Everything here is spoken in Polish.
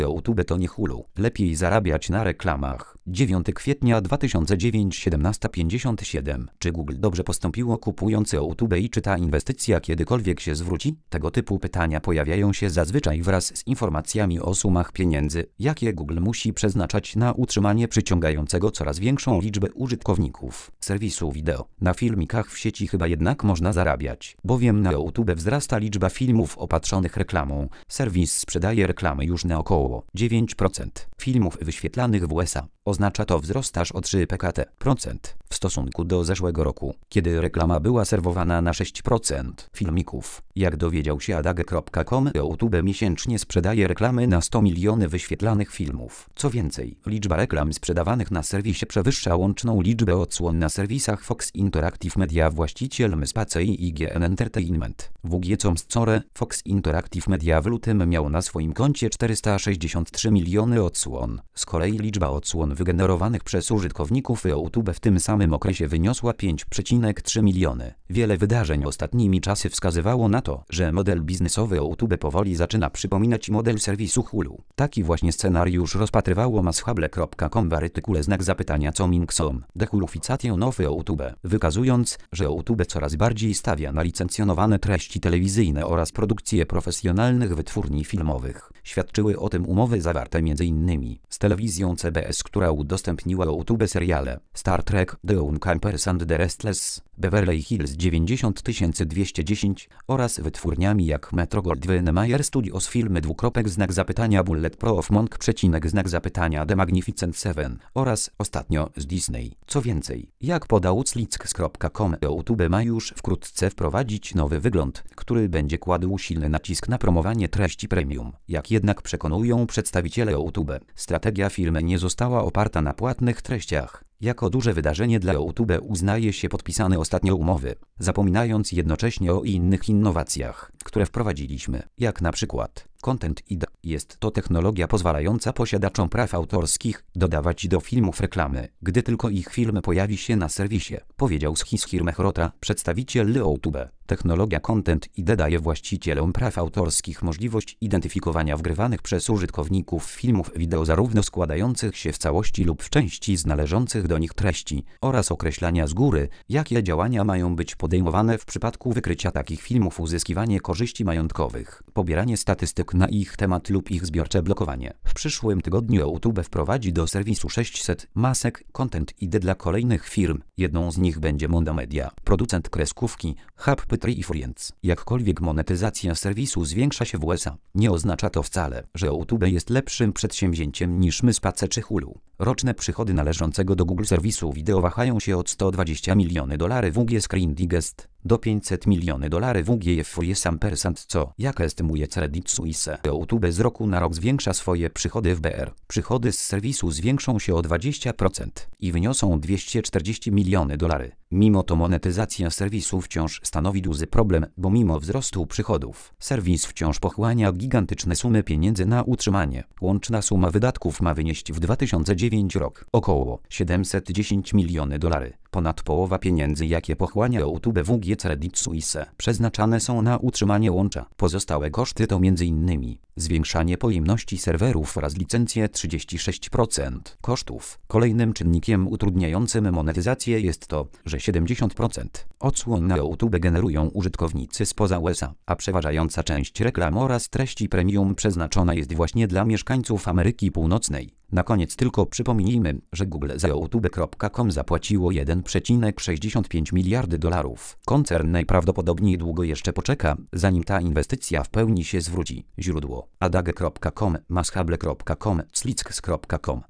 YouTube to nie Hulu. Lepiej zarabiać na reklamach. 9 kwietnia 2009 17:57. Czy Google dobrze postąpiło kupując YouTube i czy ta inwestycja kiedykolwiek się zwróci? Tego typu pytania pojawiają się zazwyczaj wraz z informacjami o sumach pieniędzy, jakie Google musi przeznaczać na utrzymanie przyciągającego coraz większą liczbę użytkowników serwisu wideo. Na filmikach w sieci chyba jednak można zarabiać, bowiem na YouTube wzrasta liczba filmów opatrzonych reklamą. Serwis sprzedaje reklamy już na około 9% filmów wyświetlanych w USA. Oznacza to wzrost aż o 3% w stosunku do zeszłego roku, kiedy reklama była serwowana na 6% filmików. Jak dowiedział się adage.com, YouTube miesięcznie sprzedaje reklamy na 100 miliony wyświetlanych filmów. Co więcej, liczba reklam sprzedawanych na serwisie przewyższa łączną liczbę odsłon na serwisach Fox Interactive Media, właściciel MSpace i IGN Entertainment. Fox Interactive Media w lutym miał na swoim koncie 463 miliony odsłon. Z kolei liczba odsłon wygenerowanych przez użytkowników YouTube w tym samym okresie wyniosła 5,3 miliony. Wiele wydarzeń ostatnimi czasy wskazywało na to, że model biznesowy YouTube powoli zaczyna przypominać model serwisu Hulu. Taki właśnie scenariusz rozpatrywało masshable.com w artykule "Coming Soon: Dehulufication of YouTube", wykazując, że YouTube coraz bardziej stawia na licencjonowane treści telewizyjne oraz produkcje profesjonalnych wytwórni filmowych. Świadczyły o tym umowy zawarte m.in. z telewizją CBS, która udostępniła YouTube seriale Star Trek, The Uncampers and the Restless, Beverly Hills 90210 oraz wytwórniami jak Metro-Goldwyn-Mayer Studios, filmy Bulletproof Monk, The Magnificent Seven oraz ostatnio z Disney. Co więcej, jak podał Slits.com, YouTube ma już wkrótce wprowadzić nowy wygląd, który będzie kładł silny nacisk na promowanie treści premium. Jak jednak przekonują przedstawiciele YouTube, strategia firmy nie została oparta na płatnych treściach. Jako duże wydarzenie dla YouTube uznaje się podpisane ostatnio umowy, zapominając jednocześnie o innych innowacjach, które wprowadziliśmy, jak na przykład Content ID. Jest to technologia pozwalająca posiadaczom praw autorskich dodawać do filmów reklamy, gdy tylko ich film pojawi się na serwisie, powiedział Shishir Mehrotra, przedstawiciel YouTube. Technologia Content ID daje właścicielom praw autorskich możliwość identyfikowania wgrywanych przez użytkowników filmów wideo zarówno składających się w całości lub w części z należących do nich treści oraz określania z góry, jakie działania mają być podejmowane w przypadku wykrycia takich filmów, uzyskiwanie korzyści majątkowych, pobieranie statystyk na ich temat lub ich zbiorcze blokowanie. W przyszłym tygodniu YouTube wprowadzi do serwisu 600 masek Content ID dla kolejnych firm. Jedną z nich będzie Mondo Media, producent kreskówki Happy Tree Friends. Jakkolwiek monetyzacja serwisu zwiększa się w USA, nie oznacza to wcale, że YouTube jest lepszym przedsięwzięciem niż MSpace czy Hulu. Roczne przychody należącego do Google serwisu wideo wahają się od $120 miliony WG Screen Digest do $500 miliony WG Ampersand, co, jak estymuje Credit Suisse, YouTube z roku na rok zwiększa swoje przychody w BR. Przychody z serwisu zwiększą się o 20% i wyniosą $240 miliony. Mimo to monetyzacja serwisu wciąż stanowi duży problem, bo mimo wzrostu przychodów, serwis wciąż pochłania gigantyczne sumy pieniędzy na utrzymanie. Łączna suma wydatków ma wynieść w 2009 rok około $710 miliony. Ponad połowa pieniędzy, jakie pochłania YouTube WG Credit Suisse, przeznaczane są na utrzymanie łącza. Pozostałe koszty to m.in. zwiększanie pojemności serwerów oraz licencje 36% kosztów. Kolejnym czynnikiem utrudniającym monetyzację jest to, że 70% odsłon na YouTube generują użytkownicy spoza USA, a przeważająca część reklam oraz treści premium przeznaczona jest właśnie dla mieszkańców Ameryki Północnej. Na koniec tylko przypomnijmy, że Google za YouTube.com zapłaciło $1,65 miliardy. Koncern najprawdopodobniej długo jeszcze poczeka, zanim ta inwestycja w pełni się zwróci. Źródło: adage.com, masshable.com, slits.com.